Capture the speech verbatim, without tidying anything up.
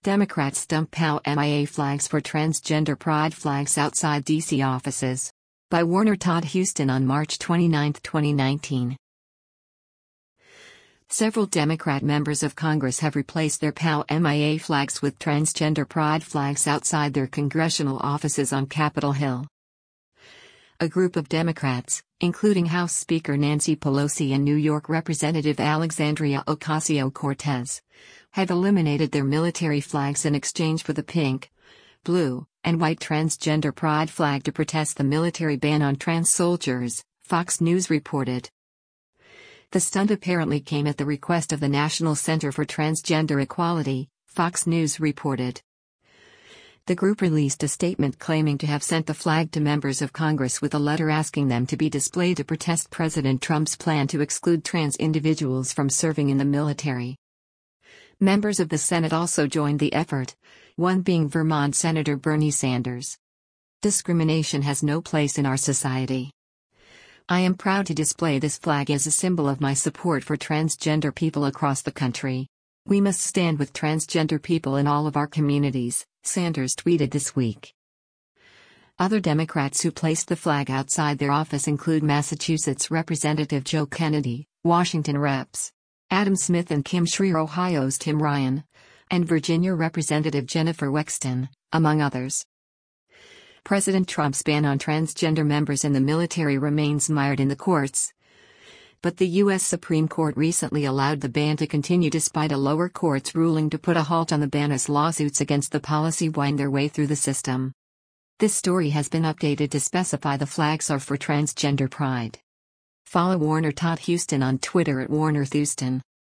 Democrats dump P A L M I A flags for transgender pride flags outside D C offices. By Warner Todd Huston on March twenty-ninth, twenty nineteen. Several Democrat members of Congress have replaced their P A L M I A flags with transgender pride flags outside their congressional offices on Capitol Hill. A group of Democrats, including House Speaker Nancy Pelosi and New York Representative Alexandria Ocasio-Cortez, have eliminated their military flags in exchange for the pink, blue, and white transgender pride flag to protest the military ban on trans soldiers, Fox News reported. The stunt apparently came at the request of the National Center for Transgender Equality, Fox News reported. The group released a statement claiming to have sent the flag to members of Congress with a letter asking them to be displayed to protest President Trump's plan to exclude trans individuals from serving in the military. Members of the Senate also joined the effort, one being Vermont Senator Bernie Sanders. Discrimination has no place in our society. I am proud to display this flag as a symbol of my support for transgender people across the country. We must stand with transgender people in all of our communities, Sanders tweeted this week. Other Democrats who placed the flag outside their office include Massachusetts Representative Joe Kennedy, Washington Reps Adam Smith and Kim Schreier, Ohio's Tim Ryan, and Virginia Representative Jennifer Wexton, among others. President Trump's ban on transgender members in the military remains mired in the courts. But the U S Supreme Court recently allowed the ban to continue despite a lower court's ruling to put a halt on the ban as lawsuits against the policy wind their way through the system. This story has been updated to specify the flags are for transgender pride. Follow Warner Todd Huston on Twitter at Warner Thuston.